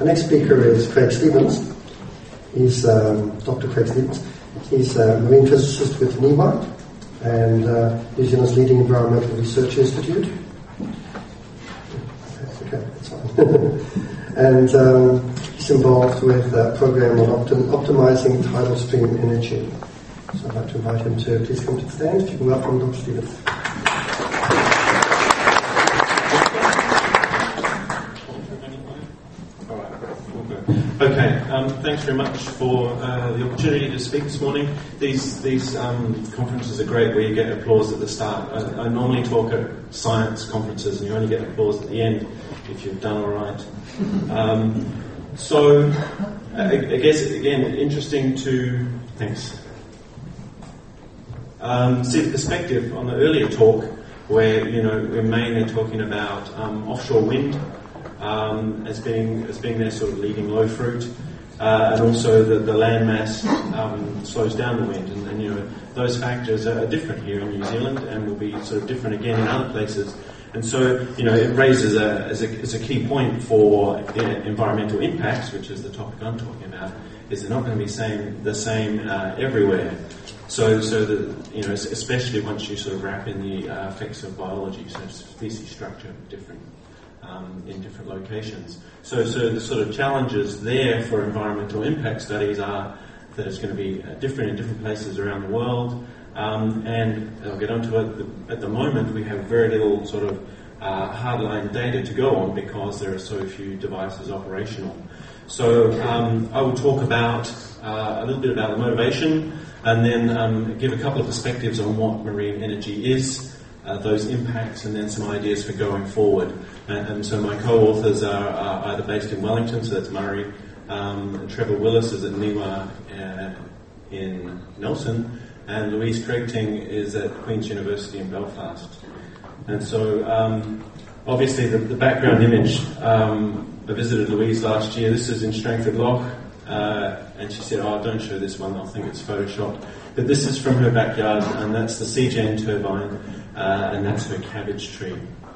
Our next speaker is Craig Stephens. He's Dr. Craig Stephens. He's a marine physicist with NIWA and New Zealand's leading environmental research institute. Okay, that's fine. And he's involved with a program on optimizing tidal stream energy. So I'd like to invite him to please come to the stand. If you can welcome Dr. Stephens. Okay, thanks very much for the opportunity to speak this morning. These conferences are great where you get applause at the start. I normally talk at science conferences and you only get applause at the end if you've done all right. So I guess, again, interesting to... Thanks. See the perspective on the earlier talk where, we're mainly talking about offshore wind as being their sort of leading low fruit, and also the land mass slows down the wind, and those factors are different here in New Zealand and will be sort of different again in other places. And so, it raises as a key point for environmental impacts, which is the topic I'm talking about, is they're not going to be the same everywhere. So that, especially once you sort of wrap in the effects of biology, so species structure different in different locations. So the sort of challenges there for environmental impact studies are that it's going to be different in different places around the world. And I'll get onto it. At the moment, we have very little sort of hardline data to go on because there are so few devices operational. So I will talk about a little bit about the motivation, and then give a couple of perspectives on what marine energy is, those impacts, and then some ideas for going forward. And so my co-authors are either based in Wellington, so that's Murray. Trevor Willis is at NIWA in Nelson, and Louise Craigting is at Queen's University in Belfast. And so, obviously, the background image, I visited Louise last year. This is in Strangford Lough, and she said, don't show this one, I think it's photoshopped. But this is from her backyard, and that's the CGen turbine, and that's her cabbage tree.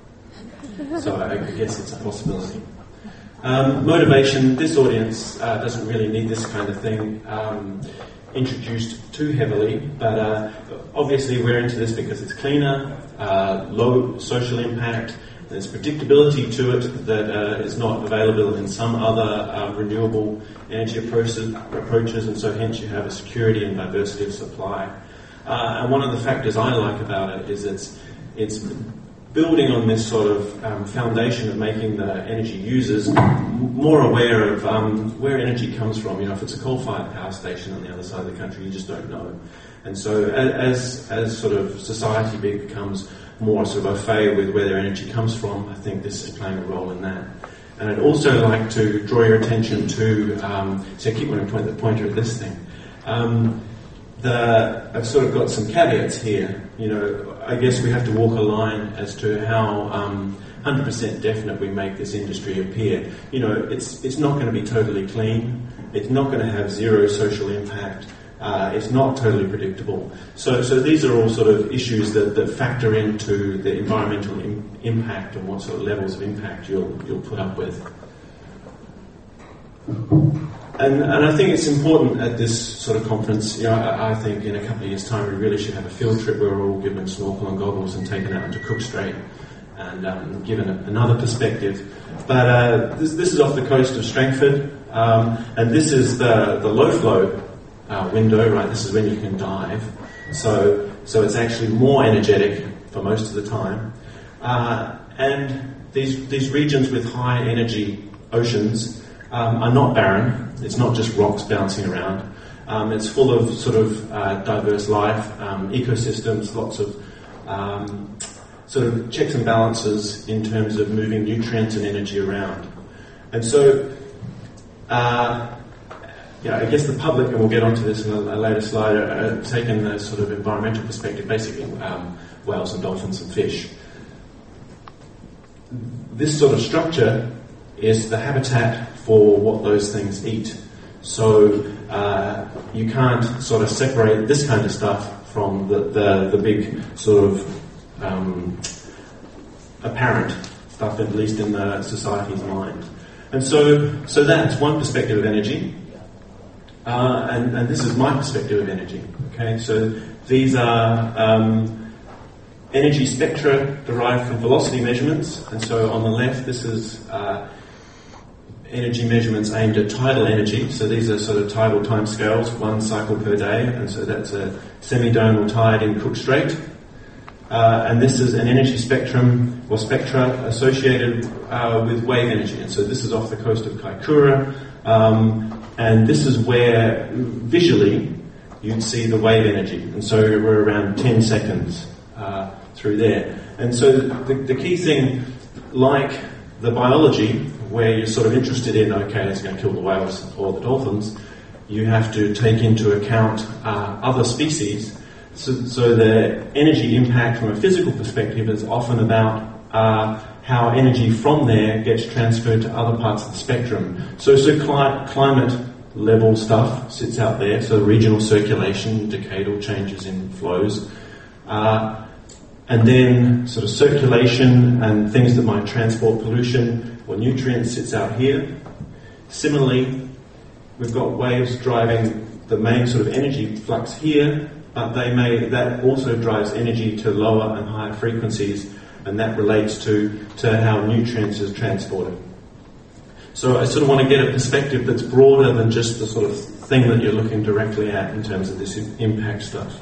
So I guess it's a possibility. Motivation, this audience doesn't really need this kind of thing introduced too heavily, but obviously we're into this because it's cleaner, low social impact, there's predictability to it that is not available in some other renewable energy approaches, and so hence you have a security and diversity of supply. And one of the factors I like about it is it's building on this sort of foundation of making the energy users more aware of where energy comes from. If it's a coal-fired power station on the other side of the country, you just don't know. And so as sort of society becomes more sort of au fait with where their energy comes from, I think this is playing a role in that. And I'd also like to draw your attention to, so I keep wanting to point the pointer at this thing. I've sort of got some caveats here. I guess we have to walk a line as to how 100% definite we make this industry appear. It's not going to be totally clean. It's not going to have zero social impact. It's not totally predictable. So these are all sort of issues that factor into the environmental impact and what sort of levels of impact you'll put up with. And I think it's important at this sort of conference, I think in a couple of years' time we really should have a field trip where we're all given snorkel and goggles and taken out into Cook Strait and given another perspective. But this is off the coast of Strangford, and this is the low flow window, right? This is when you can dive. So it's actually more energetic for most of the time. And these regions with high energy oceans are not barren. It's not just rocks bouncing around. It's full of sort of diverse life, ecosystems, lots of sort of checks and balances in terms of moving nutrients and energy around. And so, I guess the public, and we'll get onto this in a later slide, are taking the sort of environmental perspective, basically whales and dolphins and fish. This sort of structure is the habitat for what those things eat. So you can't sort of separate this kind of stuff from the big sort of apparent stuff, at least in the society's mind. And so that's one perspective of energy, and this is my perspective of energy. Okay, so these are energy spectra derived from velocity measurements, and so on the left, this is energy measurements aimed at tidal energy. So these are sort of tidal timescales, 1 cycle per day, and so that's a semi-donal tide in Cook Strait. And this is an energy spectrum or spectra associated with wave energy. And so this is off the coast of Kaikoura, and this is where visually you'd see the wave energy. And so we're around 10 seconds through there. And so the key thing, like the biology, where you're sort of interested in, okay, it's going to kill the whales or the dolphins, you have to take into account other species. So the energy impact from a physical perspective is often about how energy from there gets transferred to other parts of the spectrum. So climate level stuff sits out there, so regional circulation, decadal changes in flows, and then sort of circulation and things that might transport pollution or nutrients sits out here. Similarly, we've got waves driving the main sort of energy flux here, but that also drives energy to lower and higher frequencies, and that relates to how nutrients is transported. So I sort of want to get a perspective that's broader than just the sort of thing that you're looking directly at in terms of this impact stuff.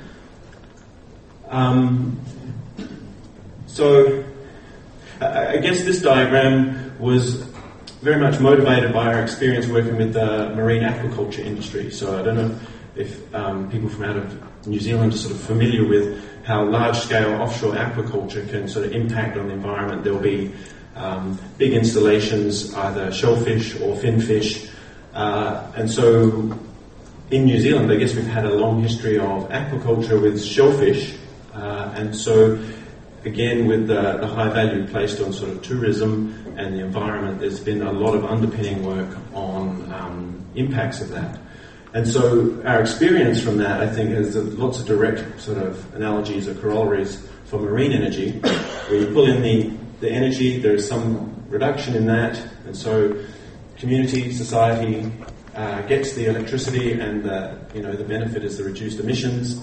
So I guess this diagram was very much motivated by our experience working with the marine aquaculture industry. So I don't know if people from out of New Zealand are sort of familiar with how large-scale offshore aquaculture can sort of impact on the environment. There'll be big installations, either shellfish or finfish. And so in New Zealand, I guess we've had a long history of aquaculture with shellfish. And so, again, with the high value placed on sort of tourism and the environment, there's been a lot of underpinning work on impacts of that. And so our experience from that, I think, is lots of direct sort of analogies or corollaries for marine energy, where you pull in the energy, there's some reduction in that, and so community, society gets the electricity, and the benefit is the reduced emissions.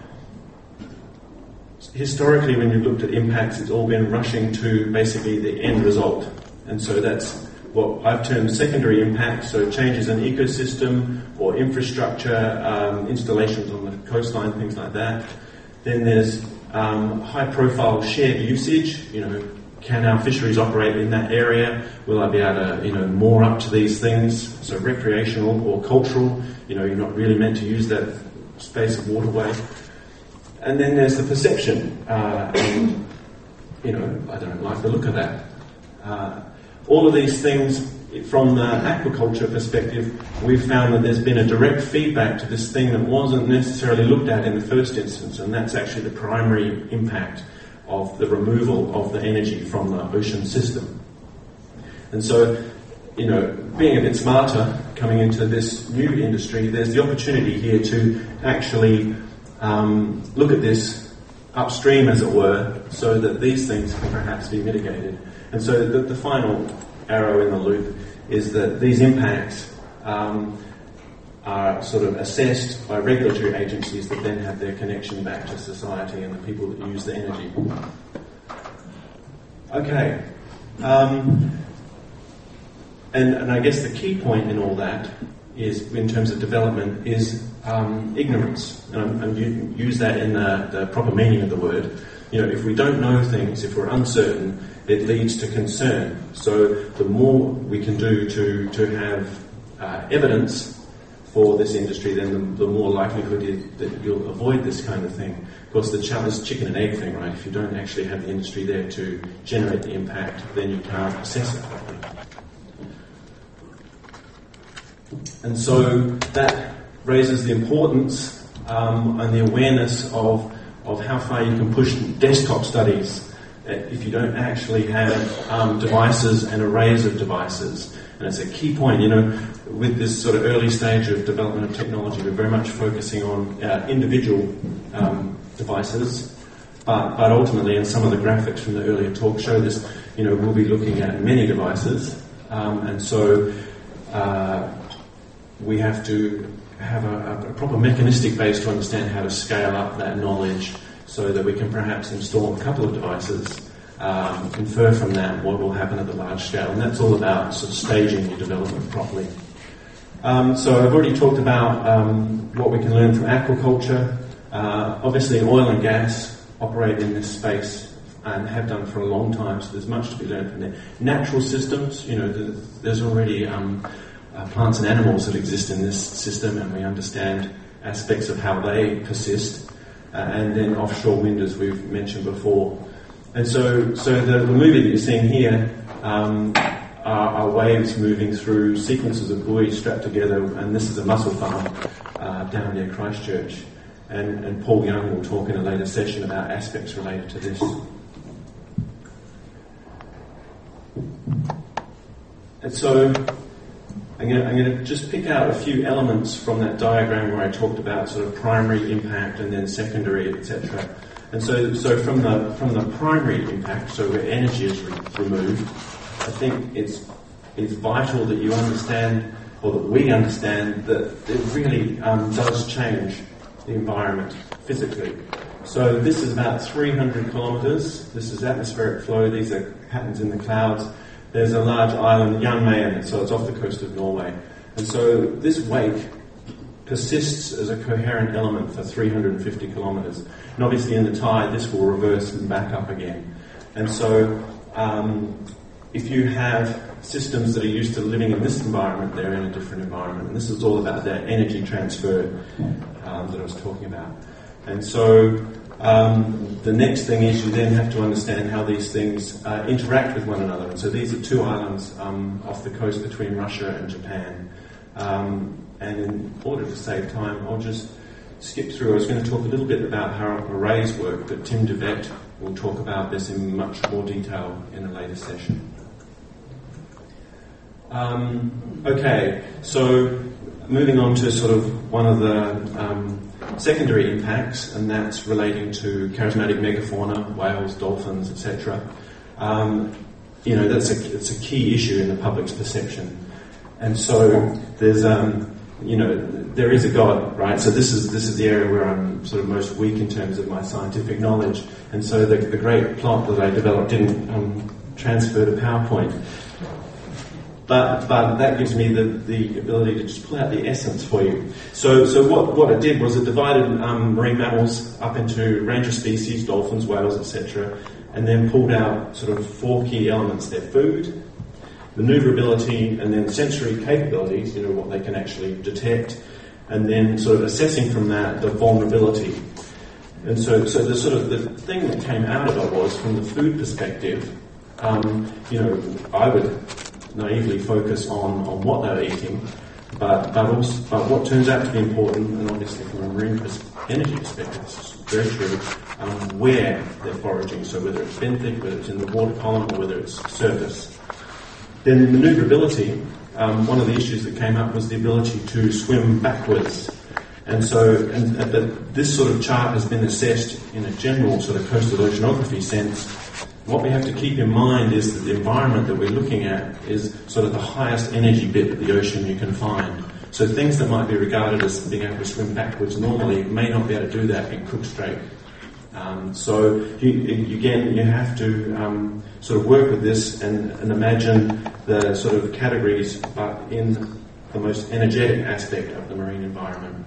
Historically, when you've looked at impacts, it's all been rushing to basically the end result, and so that's what I've termed secondary impacts, so changes in ecosystem or infrastructure, installations on the coastline, things like that. Then there's high-profile shared usage. Can our fisheries operate in that area? Will I be able to, moor up to these things? So recreational or cultural. You're not really meant to use that space of waterway. And then there's the perception, and I don't like the look of that. All of these things, from the aquaculture perspective, we've found that there's been a direct feedback to this thing that wasn't necessarily looked at in the first instance, and that's actually the primary impact of the removal of the energy from the ocean system. And so, being a bit smarter coming into this new industry, there's the opportunity here to actually look at this upstream, as it were, so that these things can perhaps be mitigated. And so the final arrow in the loop is that these impacts are sort of assessed by regulatory agencies that then have their connection back to society and the people that use the energy. Okay. And I guess the key point in all that is, in terms of development, is ignorance. And you use that in the proper meaning of the word. If we don't know things, if we're uncertain, it leads to concern. So the more we can do to have evidence for this industry, then the more likelihood is that you'll avoid this kind of thing. Of course, the challenge is chicken and egg thing, right? If you don't actually have the industry there to generate the impact, then you can't assess it properly. And so that raises the importance and the awareness of how far you can push desktop studies if you don't actually have devices and arrays of devices. And it's a key point, with this sort of early stage of development of technology, we're very much focusing on individual devices, but ultimately, and some of the graphics from the earlier talk show this, we'll be looking at many devices, and so we have to have a proper mechanistic base to understand how to scale up that knowledge so that we can perhaps install a couple of devices, infer from that what will happen at the large scale. And that's all about sort of staging your development properly. So I've already talked about what we can learn from aquaculture. Obviously oil and gas operate in this space and have done for a long time, so there's much to be learned from there. Natural systems, there's already plants and animals that exist in this system, and we understand aspects of how they persist. And then offshore wind, as we've mentioned before. And so the movie that you're seeing here are waves moving through sequences of buoys strapped together, and this is a mussel farm down near Christchurch. And Paul Young will talk in a later session about aspects related to this. And so I'm going to just pick out a few elements from that diagram where I talked about sort of primary impact and then secondary, etc. And so from the primary impact, so where energy is removed, I think it's vital that you understand, or that we understand, that it really does change the environment physically. So this is about 300 kilometres. This is atmospheric flow. These are patterns in the clouds. There's a large island, Jan Mayen, so it's off the coast of Norway. And so this wake persists as a coherent element for 350 kilometres. And obviously in the tide, this will reverse and back up again. And so if you have systems that are used to living in this environment, they're in a different environment. And this is all about that energy transfer that I was talking about. And so the next thing is you then have to understand how these things interact with one another. And so these are two islands off the coast between Russia and Japan. And in order to save time, I'll just skip through. I was going to talk a little bit about how arrays work, but Tim DeVette will talk about this in much more detail in a later session. Okay, so moving on to sort of one of the secondary impacts, and that's relating to charismatic megafauna, whales, dolphins, etc. It's a key issue in the public's perception. And so there's there is a God, right? So this is the area where I'm sort of most weak in terms of my scientific knowledge. And so the great plot that I developed didn't transfer to PowerPoint. But that gives me the ability to just pull out the essence for you. So what it did was it divided marine mammals up into range of species, dolphins, whales, etc., and then pulled out sort of four key elements: their food, maneuverability, and then sensory capabilities, what they can actually detect, and then sort of assessing from that the vulnerability. And so the sort of the thing that came out of it was, from the food perspective, I would naively focus on what they're eating, but what turns out to be important, and obviously from a marine energy perspective, it's very true, where they're foraging, so whether it's benthic, whether it's in the water column, or whether it's surface. Then maneuverability, one of the issues that came up was the ability to swim backwards. And so this sort of chart has been assessed in a general sort of coastal oceanography sense. What we have to keep in mind is that the environment that we're looking at is sort of the highest energy bit of the ocean you can find. So things that might be regarded as being able to swim backwards normally may not be able to do that in Cook Strait. So you have to sort of work with this and imagine the sort of categories, but in the most energetic aspect of the marine environment.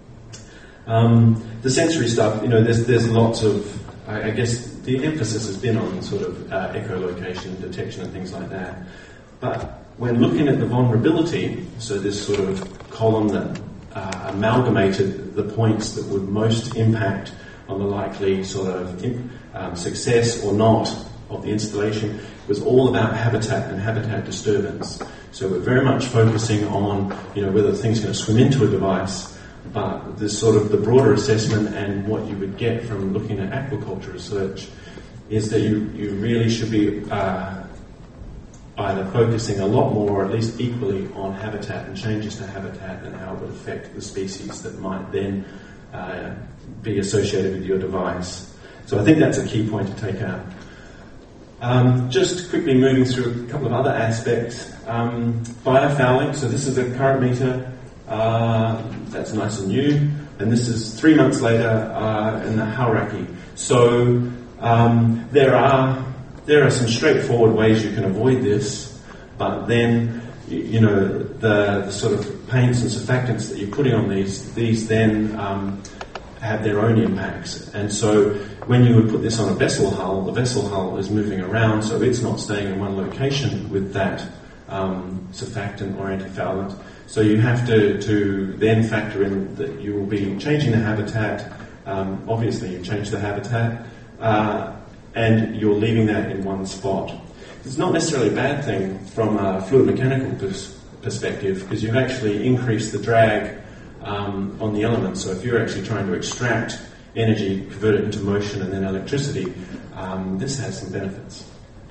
The sensory stuff, there's lots of, I guess the emphasis has been on sort of echolocation, detection and things like that. But when looking at the vulnerability, so this sort of column that amalgamated the points that would most impact on the likely sort of success or not of the installation, was all about habitat and habitat disturbance. So we're very much focusing on, whether the thing's going to swim into a device, but this sort of the broader assessment and what you would get from looking at aquaculture research is that you really should be either focusing a lot more, or at least equally, on habitat and changes to habitat and how it would affect the species that might then be associated with your device. So I think that's a key point to take out. Just quickly moving through a couple of other aspects. Biofouling, so this is a current meter, that's nice and new, and this is 3 months later in the Hauraki. So there are some straightforward ways you can avoid this, but then the sort of paints and surfactants that you're putting on these then have their own impacts. And so when you would put this on a vessel hull, the vessel hull is moving around, so it's not staying in one location with that surfactant or antifoulant. So you have to then factor in that you will be changing the habitat. Obviously, you've changed the habitat, and you're leaving that in one spot. It's not necessarily a bad thing from a fluid mechanical perspective, because you've actually increased the drag on the elements. So if you're actually trying to extract energy, convert it into motion and then electricity, this has some benefits.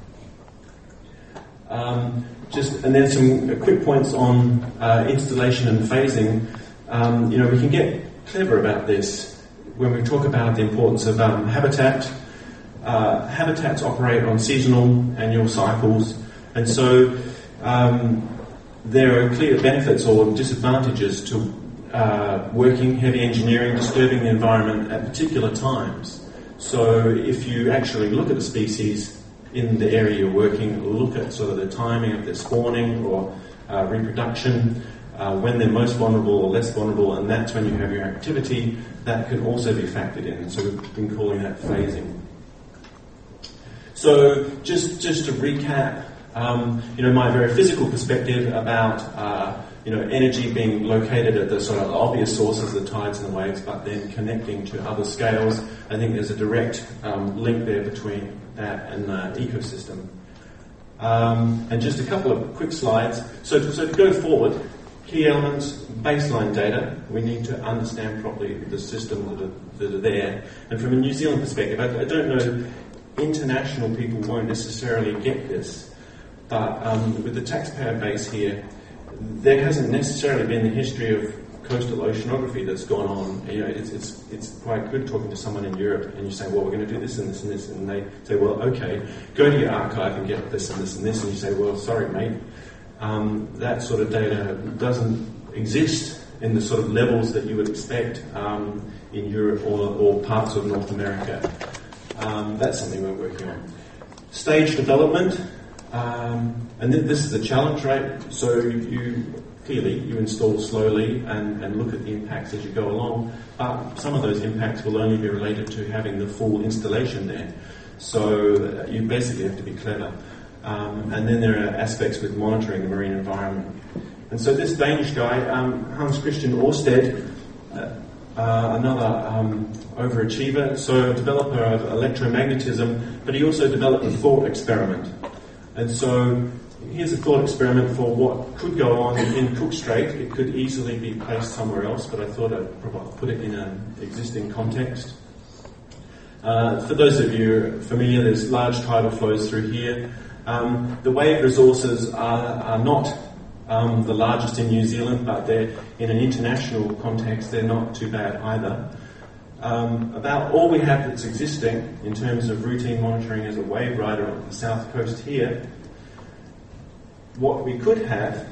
And then some quick points on installation and phasing. We can get clever about this when we talk about the importance of habitat. Habitats operate on seasonal, annual cycles, and so there are clear benefits or disadvantages to working heavy engineering, disturbing the environment at particular times. So if you actually look at the species in the area you're working, look at sort of the timing of their spawning or reproduction, when they're most vulnerable or less vulnerable, and that's when you have your activity, that can also be factored in. So we've been calling that phasing. So just to recap, my very physical perspective about energy being located at the sort of obvious sources, the tides and the waves, but then connecting to other scales. I think there's a direct link there between that and the ecosystem. And just a couple of quick slides. So to go forward, key elements, baseline data. We need to understand properly the systems that are there. And from a New Zealand perspective, I don't know, international people won't necessarily get this, but with the taxpayer base here, there hasn't necessarily been the history of coastal oceanography that's gone on. It's quite good talking to someone in Europe and you say, well, we're going to do this and this and this, and they say, well, okay, go to your archive and get this and this and this, and you say, well, sorry, mate, that sort of data doesn't exist in the sort of levels that you would expect in Europe or parts of North America. That's something we're working on. Stage development. And this is the challenge, right? So you install slowly and look at the impacts as you go along. But some of those impacts will only be related to having the full installation there. So you basically have to be clever. And then there are aspects with monitoring the marine environment. And so this Danish guy, Hans Christian Ørsted, another overachiever, so a developer of electromagnetism, but he also developed a thought experiment. And so here's a thought experiment for what could go on in Cook Strait. It could easily be placed somewhere else, but I thought I'd put it in an existing context. For those of you familiar, there's large tidal flows through here. The wave resources are not the largest in New Zealand, but they're in an international context, they're not too bad either. About all we have that's existing in terms of routine monitoring as a wave rider on the south coast here, what we could have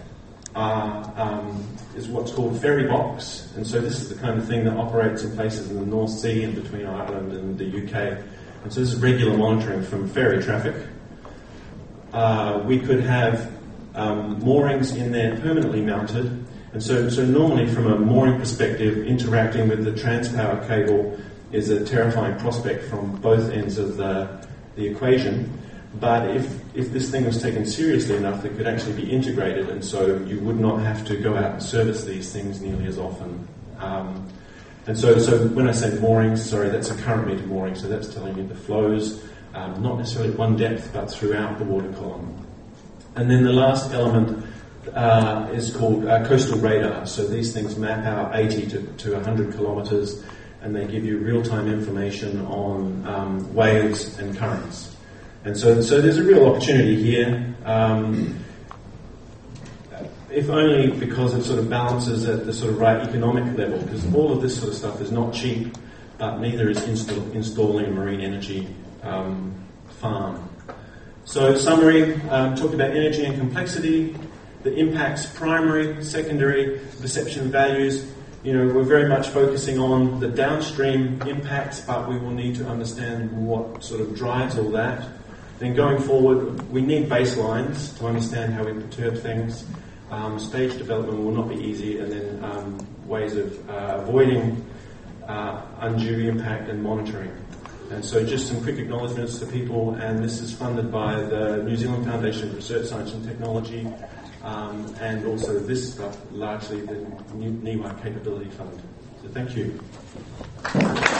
is what's called ferry box, and so this is the kind of thing that operates in places in the North Sea and between Ireland and the UK. And so this is regular monitoring from ferry traffic. We could have moorings in there permanently mounted. And so normally from a mooring perspective, interacting with the Transpower cable is a terrifying prospect from both ends of the equation. But if this thing was taken seriously enough, it could actually be integrated, and so you would not have to go out and service these things nearly as often. And so when I say moorings, sorry, that's a current meter mooring, so that's telling you the flows, not necessarily at one depth, but throughout the water column. And then the last element is called coastal radar. So these things map out 80 to 100 kilometres, and they give you real-time information on waves and currents. And so there's a real opportunity here, if only because it sort of balances at the sort of right economic level, because all of this sort of stuff is not cheap, but neither is installing a marine energy farm. So summary, talked about energy and complexity, the impacts primary, secondary, perception values. We're very much focusing on the downstream impacts, but we will need to understand what sort of drives all that. Then going forward, we need baselines to understand how we perturb things. Stage development will not be easy, and then ways of avoiding undue impact and monitoring. And so just some quick acknowledgements to people, and this is funded by the New Zealand Foundation for Research, Science and Technology, and also this stuff, largely the NIWA Capability Fund. So thank you.